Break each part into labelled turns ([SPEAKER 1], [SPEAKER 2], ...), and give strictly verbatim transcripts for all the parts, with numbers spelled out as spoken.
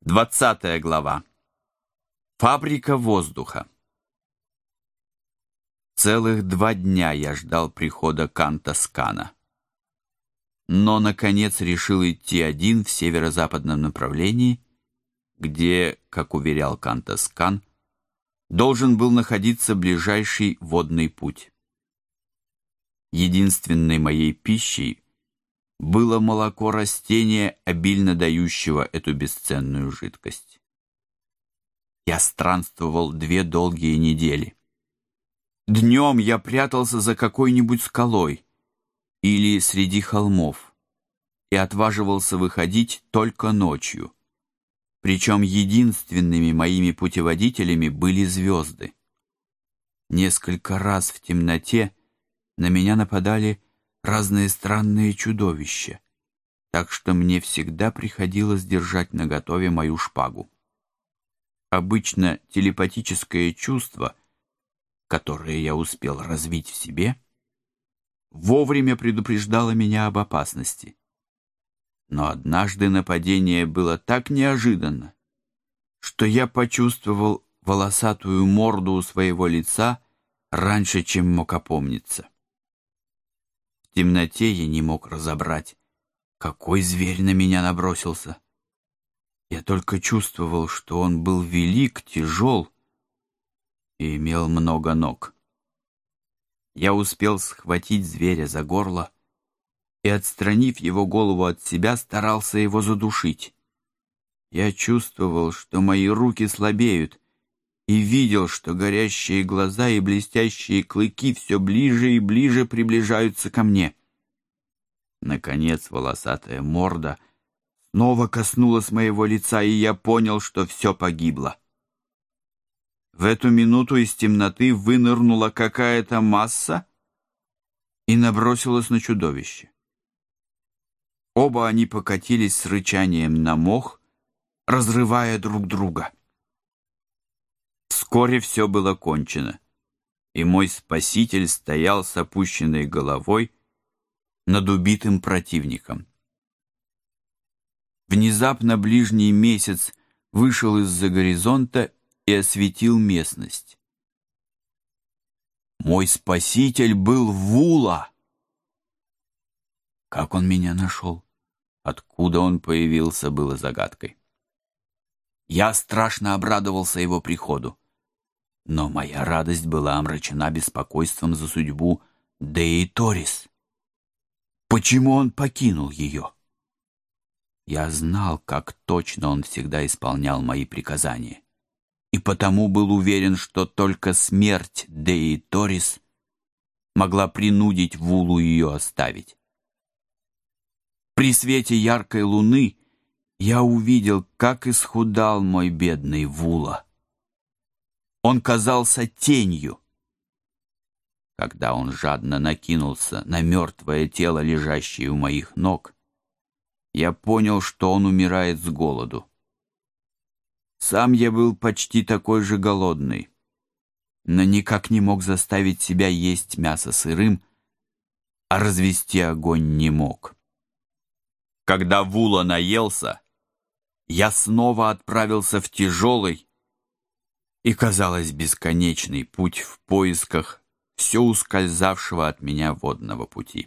[SPEAKER 1] Двадцатая глава. Фабрика воздуха. Целых два дня я ждал прихода Канта-Скана. Но, наконец, решил идти один в северо-западном направлении, где, как уверял Канта-Скан, должен был находиться ближайший водный путь. Единственной моей пищей было молоко растения, обильно дающего эту бесценную жидкость. Я странствовал две долгие недели. Днем я прятался за какой-нибудь скалой или среди холмов и отваживался выходить только ночью. Причем единственными моими путеводителями были звезды. Несколько раз в темноте на меня нападали разные странные чудовища, так что мне всегда приходилось держать наготове мою шпагу. Обычно телепатическое чувство, которое я успел развить в себе, вовремя предупреждало меня об опасности. Но однажды нападение было так неожиданно, что я почувствовал волосатую морду у своего лица раньше, чем мог опомниться. В темноте я не мог разобрать, какой зверь на меня набросился. Я только чувствовал, что он был велик, тяжел и имел много ног. Я успел схватить зверя за горло и, отстранив его голову от себя, старался его задушить. Я чувствовал, что мои руки слабеют, и видел, что горящие глаза и блестящие клыки все ближе и ближе приближаются ко мне. Наконец волосатая морда снова коснулась моего лица, и я понял, что все погибло. В эту минуту из темноты вынырнула какая-то масса и набросилась на чудовище. Оба они покатились с рычанием на мох, разрывая друг друга. Вскоре все было кончено, и мой спаситель стоял с опущенной головой над убитым противником. Внезапно ближний месяц вышел из-за горизонта и осветил местность. Мой спаситель был Вула. Как он меня нашел? Откуда он появился, было загадкой. Я страшно обрадовался его приходу, но моя радость была омрачена беспокойством за судьбу Деи Торис. Почему он покинул ее? Я знал, как точно он всегда исполнял мои приказания, и потому был уверен, что только смерть Деи Торис могла принудить Вулу ее оставить. При свете яркой луны я увидел, как исхудал мой бедный Вула. Он казался тенью. Когда он жадно накинулся на мертвое тело, лежащее у моих ног, я понял, что он умирает с голоду. Сам я был почти такой же голодный, но никак не мог заставить себя есть мясо сырым, а развести огонь не мог. Когда Вула наелся, я снова отправился в тяжелый и, казалось, бесконечный путь в поисках все ускользавшего от меня водного пути.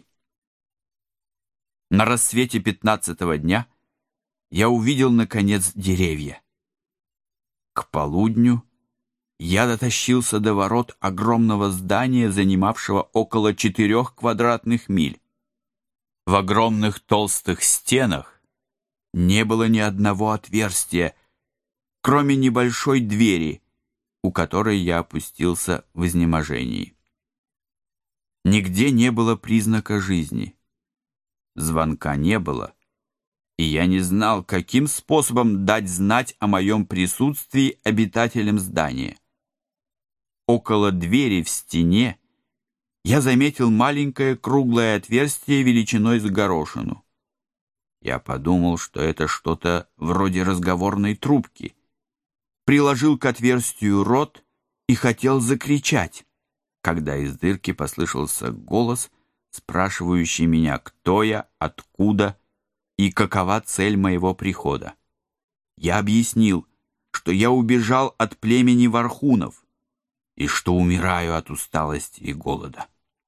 [SPEAKER 1] На рассвете пятнадцатого дня я увидел, наконец, деревья. К полудню я дотащился до ворот огромного здания, занимавшего около четырех квадратных миль. В огромных толстых стенах не было ни одного отверстия, кроме небольшой двери, у которой я опустился в изнеможении. Нигде не было признака жизни. Звонка не было, и я не знал, каким способом дать знать о моем присутствии обитателям здания. Около двери в стене я заметил маленькое круглое отверстие величиной с горошину. Я подумал, что это что-то вроде разговорной трубки. Приложил к отверстию рот и хотел закричать, когда из дырки послышался голос, спрашивающий меня, кто я, откуда и какова цель моего прихода. Я объяснил, что я убежал от племени Вархунов и что умираю от усталости и голода.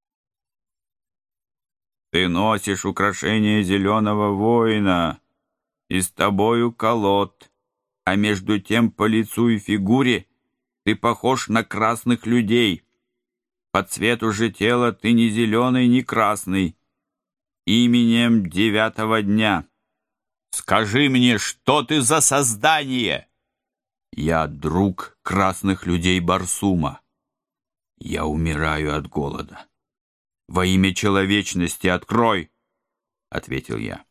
[SPEAKER 1] «Ты носишь украшение зеленого воина, и с тобою колод, а между тем по лицу и фигуре ты похож на красных людей. По цвету же тела ты ни зеленый, ни красный. Именем девятого дня. Скажи мне, что ты за создание?» «Я друг красных людей Барсума. Я умираю от голода. Во имя человечности открой!» — ответил я.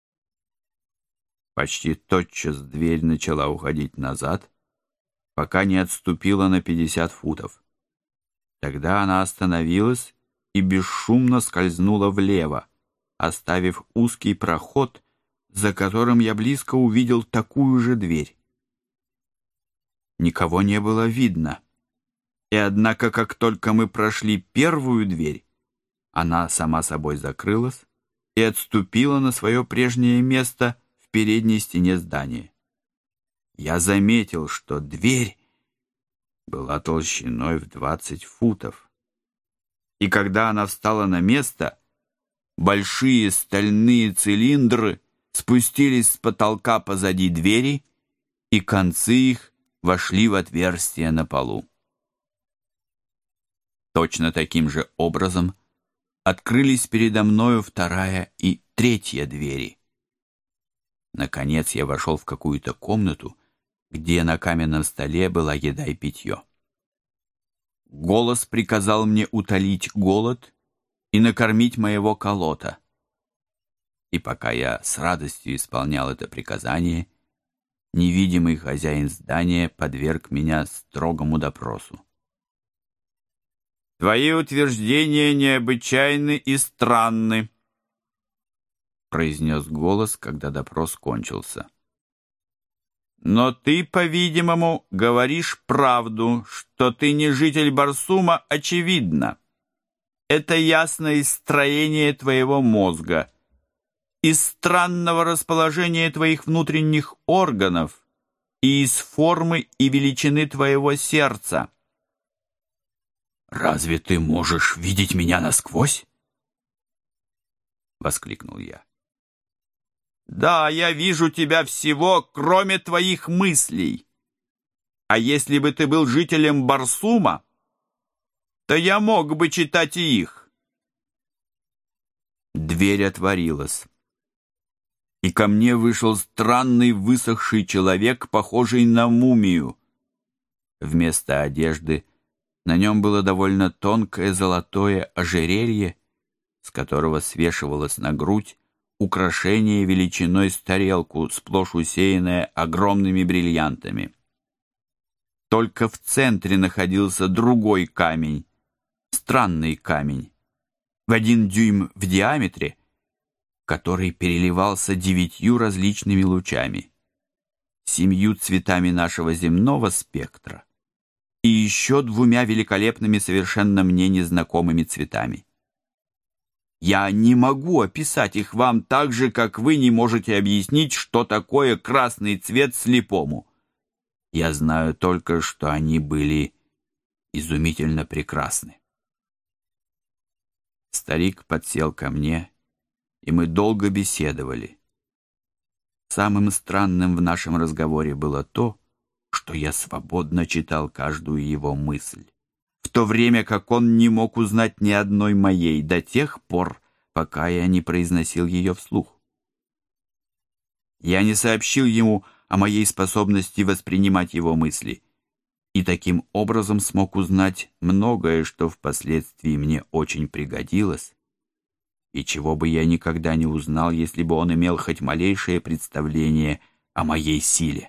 [SPEAKER 1] Почти тотчас дверь начала уходить назад, пока не отступила на пятьдесят футов. Тогда она остановилась и бесшумно скользнула влево, оставив узкий проход, за которым я близко увидел такую же дверь. Никого не было видно, и однако, как только мы прошли первую дверь, она сама собой закрылась и отступила на свое прежнее место в передней стене здания. Я заметил, что дверь была толщиной в двадцать футов, и когда она встала на место, большие стальные цилиндры спустились с потолка позади двери, и концы их вошли в отверстие на полу. Точно таким же образом открылись передо мною вторая и третья двери. Наконец я вошел в какую-то комнату, где на каменном столе была еда и питье. Голос приказал мне утолить голод и накормить моего колота. И пока я с радостью исполнял это приказание, невидимый хозяин здания подверг меня строгому допросу. «Твои утверждения необычайны и странны», — произнес голос, когда допрос кончился. «Но ты, по-видимому, говоришь правду, что ты не житель Барсума, очевидно. Это ясно из строения твоего мозга, из странного расположения твоих внутренних органов и из формы и величины твоего сердца». «Разве ты можешь видеть меня насквозь?» — воскликнул я. «Да, я вижу тебя всего, кроме твоих мыслей. А если бы ты был жителем Барсума, то я мог бы читать и их». Дверь отворилась, и ко мне вышел странный высохший человек, похожий на мумию. Вместо одежды на нем было довольно тонкое золотое ожерелье, с которого свешивалось на грудь украшение величиной с тарелку, сплошь усеянное огромными бриллиантами. Только в центре находился другой камень, странный камень, в один дюйм в диаметре, который переливался девятью различными лучами, семью цветами нашего земного спектра и еще двумя великолепными, совершенно мне незнакомыми цветами. Я не могу описать их вам так же, как вы не можете объяснить, что такое красный цвет слепому. Я знаю только, что они были изумительно прекрасны. Старик подсел ко мне, и мы долго беседовали. Самым странным в нашем разговоре было то, что я свободно читал каждую его мысль, в то время как он не мог узнать ни одной моей до тех пор, пока я не произносил ее вслух. Я не сообщил ему о моей способности воспринимать его мысли, и таким образом смог узнать многое, что впоследствии мне очень пригодилось, и чего бы я никогда не узнал, если бы он имел хоть малейшее представление о моей силе.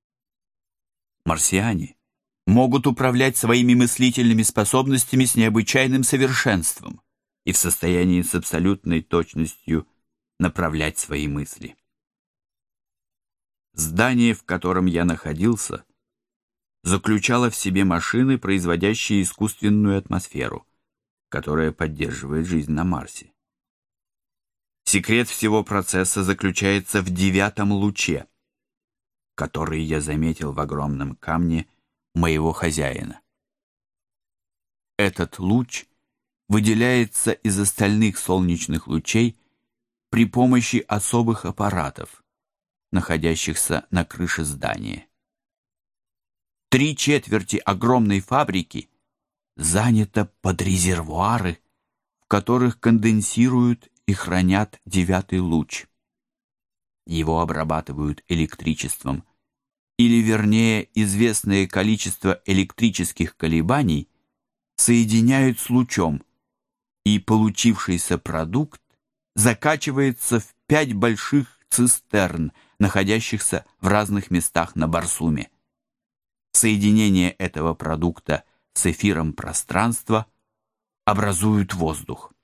[SPEAKER 1] Марсиане могут управлять своими мыслительными способностями с необычайным совершенством и в состоянии с абсолютной точностью направлять свои мысли. Здание, в котором я находился, заключало в себе машины, производящие искусственную атмосферу, которая поддерживает жизнь на Марсе. Секрет всего процесса заключается в девятом луче. который я заметил в огромном камне моего хозяина. Этот луч выделяется из остальных солнечных лучей при помощи особых аппаратов, находящихся на крыше здания. Три четверти огромной фабрики занято под резервуары, в которых конденсируют и хранят девятый луч. Его обрабатывают электричеством, или вернее известное количество электрических колебаний соединяют с лучом, и получившийся продукт закачивается в пять больших цистерн, находящихся в разных местах на Барсуме. Соединение этого продукта с эфиром пространства образуют воздух.